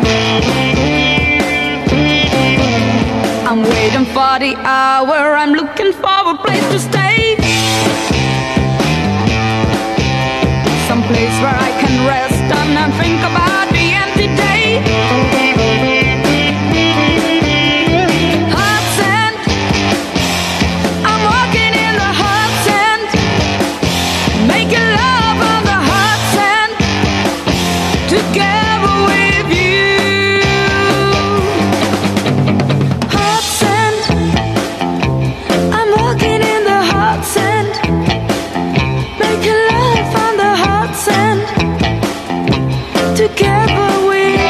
I'm waiting for the hour, I'm looking for a place to stay. Some place where I can rest and not think about the empty day. Hot sand, I'm walking in the hot sand, making love on the hot sand, together with you. Hot sand, I'm walking in the hot sand, making love on the hot sand, together with you.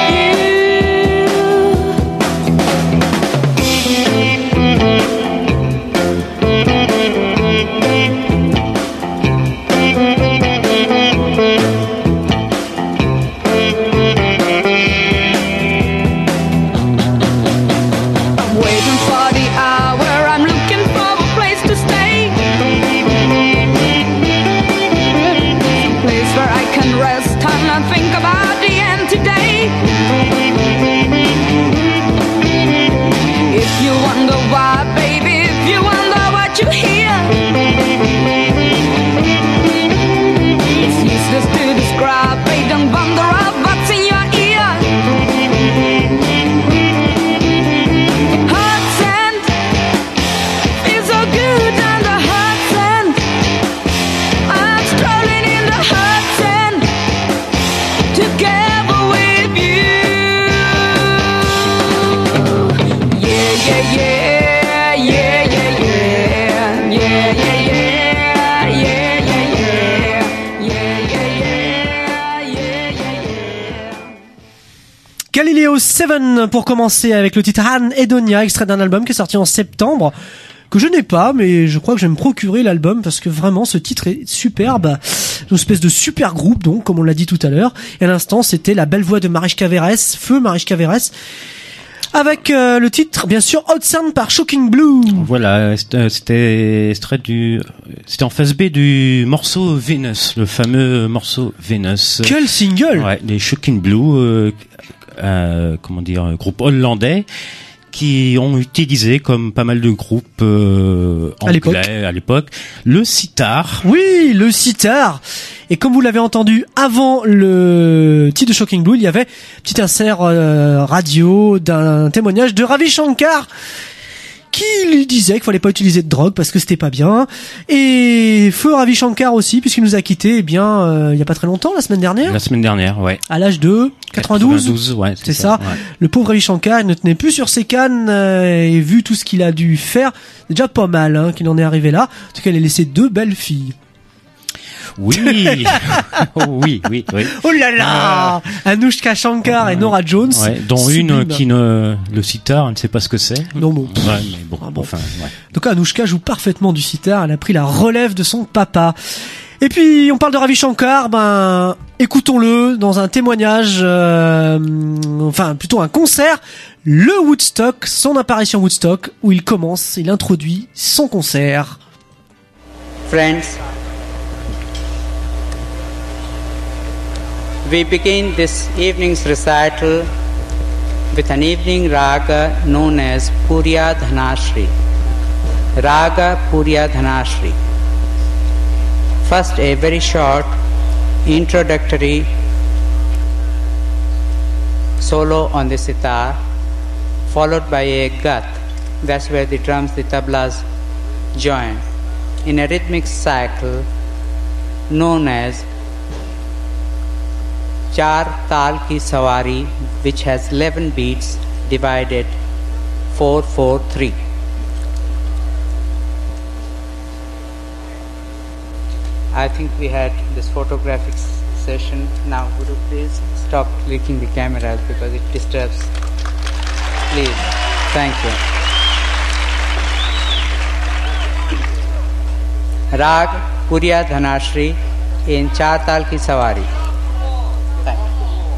I'm waiting for the hour, I'm looking for a place to stay. Some place where I can rest and not think about the empty day. If you wonder why, baby, if you wonder what you hear, it's useless to describe, babe, don't wonder of what's in your ear. Hot sand, feels so good on the hot sand. I'm strolling in the hot sand, together with you. Yeah, yeah, yeah, yeah, yeah, yeah, yeah, yeah, yeah, yeah, yeah, yeah, yeah, yeah, yeah. Galileo 7 pour commencer avec le titre Han Edonia, extrait d'un album qui est sorti en septembre, que je n'ai pas, mais je crois que je vais me procurer l'album parce que vraiment ce titre est superbe. Une espèce de super groupe, donc, comme on l'a dit tout à l'heure. Et à l'instant, c'était la belle voix de Marichka Veres, feu Marichka Veres, avec le titre, bien sûr, Hot Sand par Shocking Blue. Voilà, c'était en phase B du morceau Venus, le fameux morceau Venus. Quel single! Ouais, des Shocking Blue, comment dire, groupe hollandais, qui ont utilisé, comme pas mal de groupes anglais à l'époque, le sitar. Oui, le sitar. Et comme vous l'avez entendu avant le titre de Shocking Blue, il y avait un petit insert radio d'un témoignage de Ravi Shankar qui lui disait qu'il fallait pas utiliser de drogue parce que c'était pas bien. Et feu Ravi Shankar aussi, puisqu'il nous a quittés, il y a pas très longtemps, la semaine dernière. La semaine dernière, ouais. À l'âge de 92. Ouais, c'est ça. Ouais. Le pauvre Ravi Shankar, il ne tenait plus sur ses cannes, et vu tout ce qu'il a dû faire, c'est déjà pas mal, hein, qu'il en est arrivé là. En tout cas, il a laissé 2 belles filles. Oui, oui. Oh là là, Anushka Shankar et Nora Jones. Ouais, dont sublime. une qui le sitar, elle ne sait pas ce que c'est. Non bon. Ouais, mais bon, enfin, ouais. Donc Anushka joue parfaitement du sitar. Elle a pris la relève de son papa. Et puis on parle de Ravi Shankar. Écoutons-le dans un témoignage, enfin plutôt un concert, le Woodstock, son apparition Woodstock, où il introduit son concert. Friends, we begin this evening's recital with an evening raga known as Purya Dhanashri. Raga Purya Dhanashri. First, a very short introductory solo on the sitar, followed by a gut. That's where the drums, the tablas join in a rhythmic cycle known as Char Tal Ki Sawari, which has 11 beats divided 4-4-3. I think we had this photographic session. Now, would you please stop clicking the cameras because it disturbs. Please. Thank you. Rag Puriya Dhanashri in Char Tal Ki Sawari. Thank you.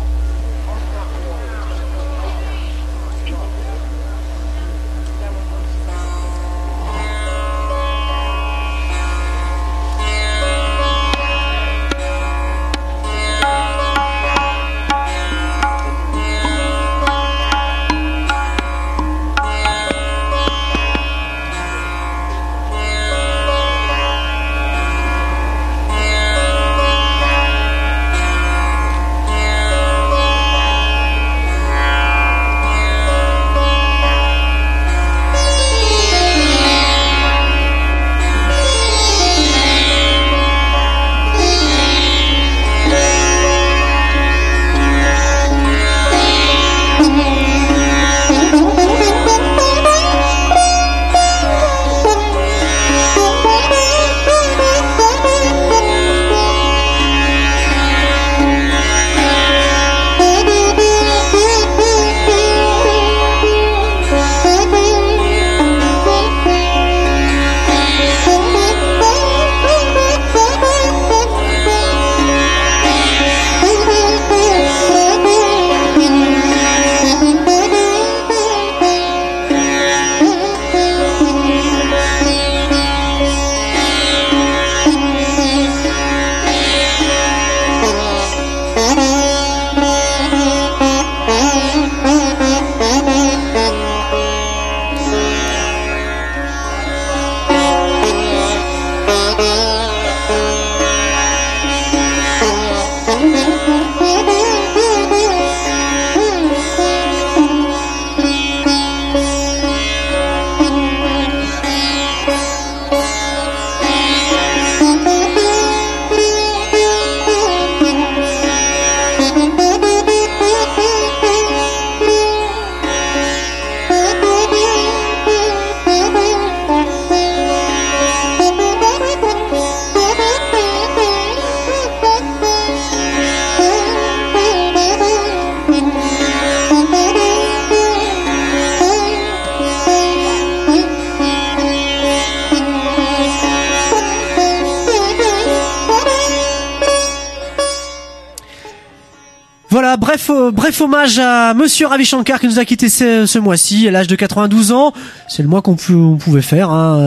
Voilà, bref hommage à Monsieur Ravi Shankar qui nous a quitté ce mois-ci à l'âge de 92 ans. C'est le moins qu'on pouvait faire.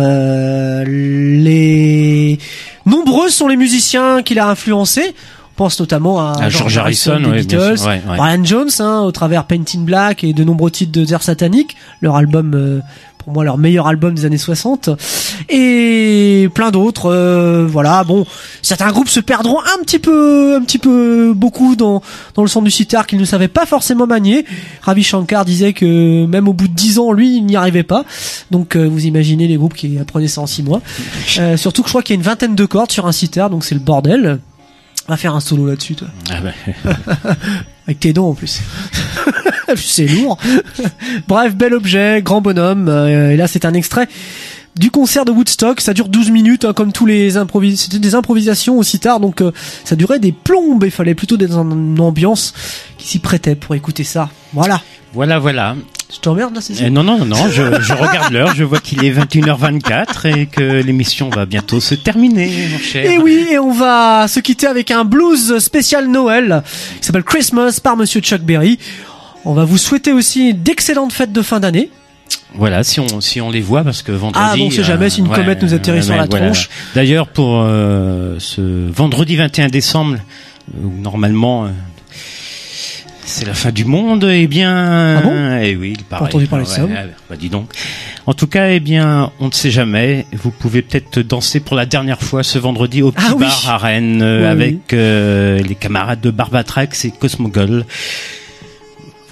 Les nombreux sont les musiciens qu'il a influencés. On pense notamment à George Harrison, des Beatles, ouais. Brian Jones, au travers Paint in Black et de nombreux titres de Terre Satanique, leur album, pour moi leur meilleur album des années 60, et plein d'autres. Voilà, bon, certains groupes se perdront un petit peu beaucoup dans le son du sitar qu'ils ne savaient pas forcément manier. Ravi Shankar disait que même au bout de 10 ans, lui, il n'y arrivait pas. Donc vous imaginez les groupes qui apprenaient ça en 6 mois. Surtout que je crois qu'il y a une vingtaine de cordes sur un sitar, donc c'est le bordel. On va faire un solo là-dessus, toi. Ah bah. Avec tes dents en plus. C'est lourd. Bref, bel objet, grand bonhomme. Et là, c'est un extrait du concert de Woodstock. Ça dure 12 minutes, comme tous les c'était des improvisations au sitar, donc ça durait des plombes. Il fallait plutôt être dans une ambiance qui s'y prêtait pour écouter ça. Voilà. Je t'emmerde là, c'est ça? Non, je regarde l'heure, je vois qu'il est 21h24 et que l'émission va bientôt se terminer, mon cher. Et oui, et on va se quitter avec un blues spécial Noël qui s'appelle Christmas par Monsieur Chuck Berry. On va vous souhaiter aussi d'excellentes fêtes de fin d'année. Voilà, si on les voit, parce que vendredi... Ah bon, on sait jamais si une comète nous atterrit sur la tronche. D'ailleurs, pour ce vendredi 21 décembre, où normalement... c'est la fin du monde, eh bien... Ah bon? Eh oui, il paraît. Pas entendu parler de ça. Bah dis donc. En tout cas, eh bien, on ne sait jamais. Vous pouvez peut-être danser pour la dernière fois ce vendredi au petit bar à Rennes, avec les camarades de Barbatrax et Cosmogol.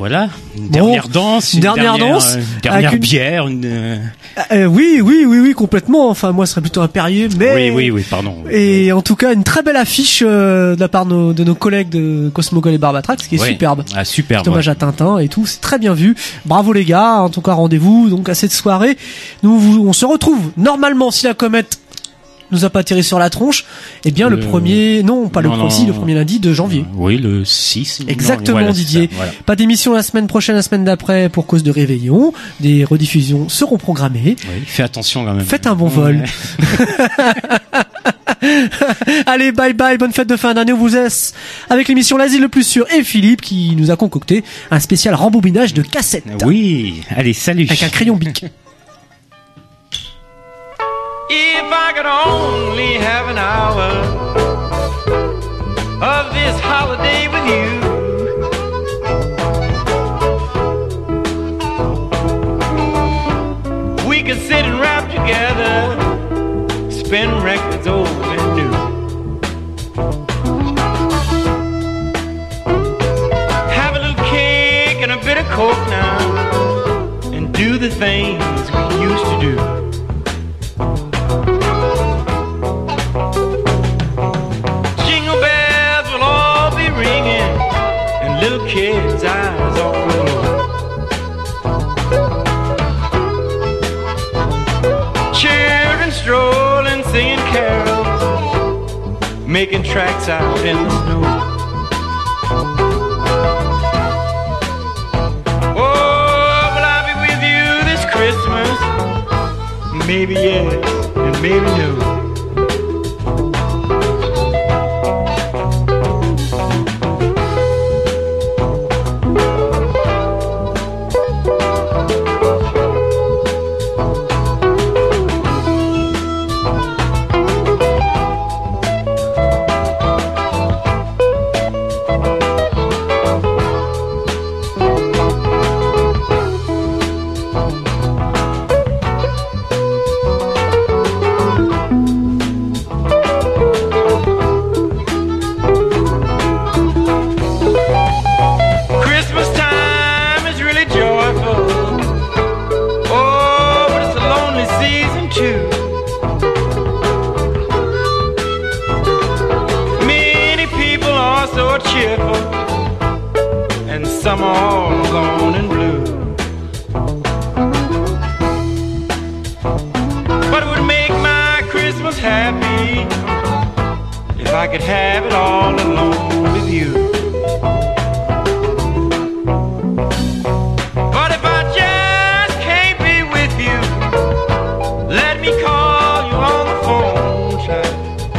Voilà, une dernière danse, une dernière danse, dernière avec bière, oui, complètement. Enfin, moi, ce serait plutôt un Perrier, mais oui, pardon. Et en tout cas, une très belle affiche de la part de nos collègues de Cosmogol et Barbatrax, qui est superbe. Ah, superbe. Hommage à Tintin et tout, c'est très bien vu. Bravo les gars. En tout cas, rendez-vous donc à cette soirée. On se retrouve normalement si la comète nous a pas atterri sur la tronche, le premier lundi de janvier. Oui, le 6. Exactement, voilà, Didier. Ça, voilà. Pas d'émission la semaine prochaine, la semaine d'après pour cause de réveillon. Des rediffusions seront programmées. Oui, fais attention quand même. Faites un bon vol. Allez, bye bye, bonne fête de fin d'année. On vous laisse avec l'émission L'Asile le plus sûr et Philippe qui nous a concocté un spécial rembobinage de cassettes. Oui, allez, salut. Avec un crayon bic. If I could only have an hour of this holiday with you, we could sit and rap together, spin records old and new. Have a little cake and a bit of coke now, and do the things we used to do. Jingle bells will all be ringing, and little kids' eyes all glow. Children strolling, singing carols, making tracks out in the snow. Oh, will I be with you this Christmas? Maybe yes, and maybe no. Some are all alone and blue. But it would make my Christmas happy if I could have it all alone with you. But if I just can't be with you, let me call you on the phone, child.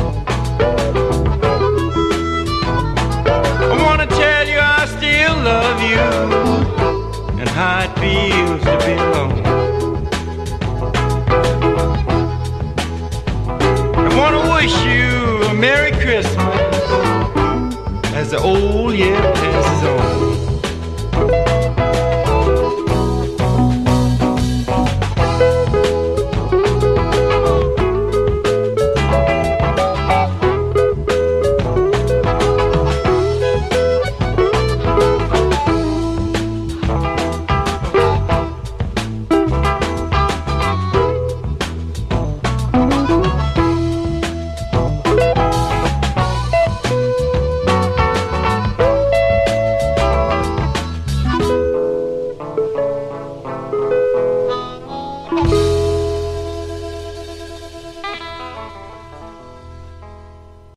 I wanna tell you I still love you and how it feels to be alone. I wanna wish you a Merry Christmas as the old year passes on.